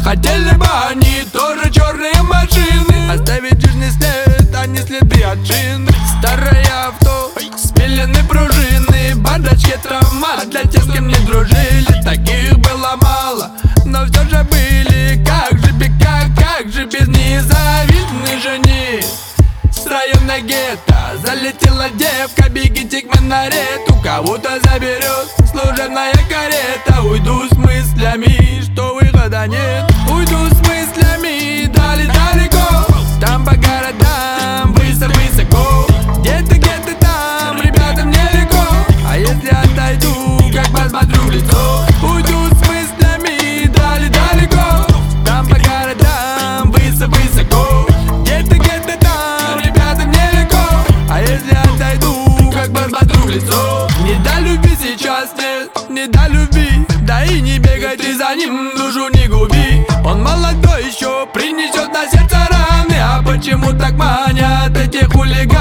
Хотели бы они тоже черные машины, оставить жирный след, а не следы от шин. Старое авто, спилены пружины, бардачки травмат для тех, с кем не дружили. Таких было мало, но все же были. Как же без незавидной жени. С района гетто залетела девка, бегите к минарету, кого-то заберет служебная карета. Уйду с мыслями, что выхода нет. Уйду с мыслями далеко, там по городам высоко. Где-то там, ребятам нелегко, а если отойду, как посмотрю в лицо. Уйду с мыслями далеко, там по городам высоко. Где-то там, ребятам нелегко, а если отойду, как посмотрю в лицо. Не до любви сейчас нет, не до любви, да и не бегай ты за ним, душу не губи. Он молодой еще, принесет на сердце раны, а почему так манят эти хулиганы?